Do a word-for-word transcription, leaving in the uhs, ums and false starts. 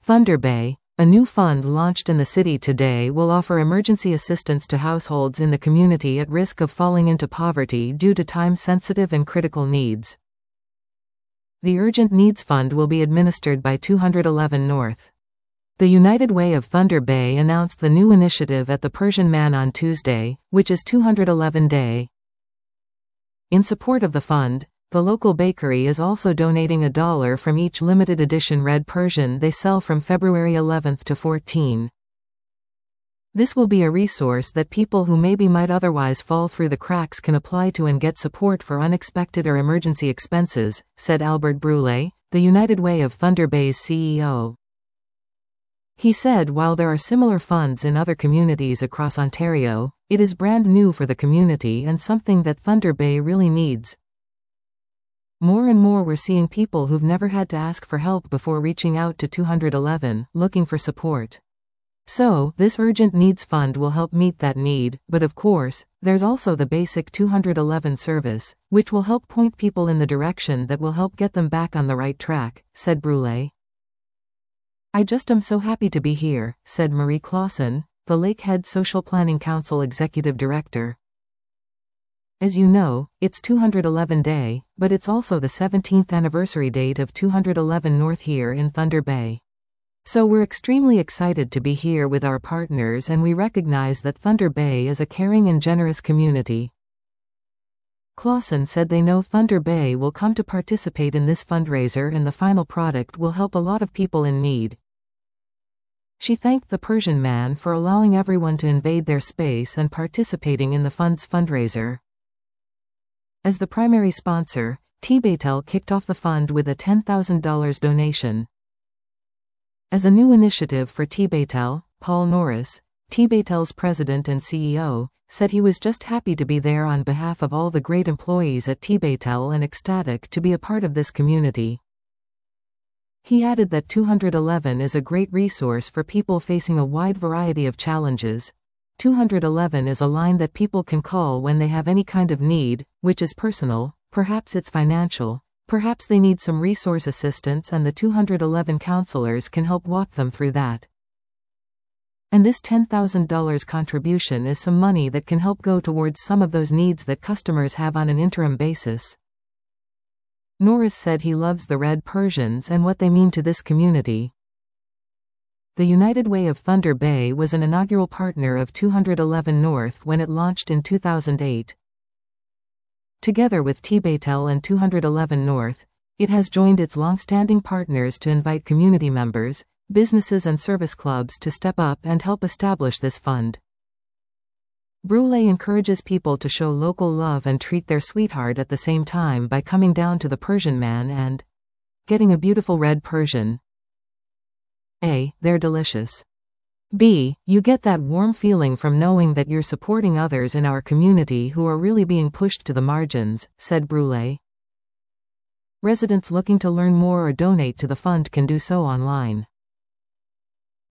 Thunder Bay, a new fund launched in the city today, will offer emergency assistance to households in the community at risk of falling into poverty due to time-sensitive and critical needs. The Urgent Needs Fund will be administered by two eleven North. The United Way of Thunder Bay announced the new initiative at the Persian Man on Tuesday, which is two eleven Day. In support of the fund, the local bakery is also donating a dollar from each limited edition red Persian they sell from February eleventh to fourteenth. This will be a resource that people who maybe might otherwise fall through the cracks can apply to and get support for unexpected or emergency expenses, said Albert Brule, the United Way of Thunder Bay's C E O. He said while there are similar funds in other communities across Ontario, it is brand new for the community and something that Thunder Bay really needs. More and more we're seeing people who've never had to ask for help before reaching out to two eleven, looking for support. So, this Urgent Needs Fund will help meet that need, but of course, there's also the basic two eleven service, which will help point people in the direction that will help get them back on the right track, said Brule. I just am so happy to be here, said Marie Clausen, the Lakehead Social Planning Council Executive Director. As you know, it's two eleven Day, but it's also the seventeenth anniversary date of two eleven North here in Thunder Bay. So we're extremely excited to be here with our partners, and we recognize that Thunder Bay is a caring and generous community. Clausen said they know Thunder Bay will come to participate in this fundraiser and the final product will help a lot of people in need. She thanked the Persian Man for allowing everyone to invade their space and participating in the fund's fundraiser. As the primary sponsor, T-Baytel kicked off the fund with a ten thousand dollars donation. As a new initiative for T-Baytel, Paul Norris, T-Baytel's president and C E O, said he was just happy to be there on behalf of all the great employees at T-Baytel and ecstatic to be a part of this community. He added that two eleven is a great resource for people facing a wide variety of challenges. two eleven is a line that people can call when they have any kind of need, which is personal, perhaps it's financial, perhaps they need some resource assistance, and the two eleven counselors can help walk them through that. And this ten thousand dollars contribution is some money that can help go towards some of those needs that customers have on an interim basis. Norris said he loves the Red Persians and what they mean to this community. The United Way of Thunder Bay was an inaugural partner of two eleven North when it launched in two thousand eight. Together with T-Baytel and two eleven North, it has joined its long-standing partners to invite community members, businesses and service clubs to step up and help establish this fund. Brule encourages people to show local love and treat their sweetheart at the same time by coming down to the Persian Man and getting a beautiful red Persian. A. They're delicious. B. You get that warm feeling from knowing that you're supporting others in our community who are really being pushed to the margins, said Brule. Residents looking to learn more or donate to the fund can do so online.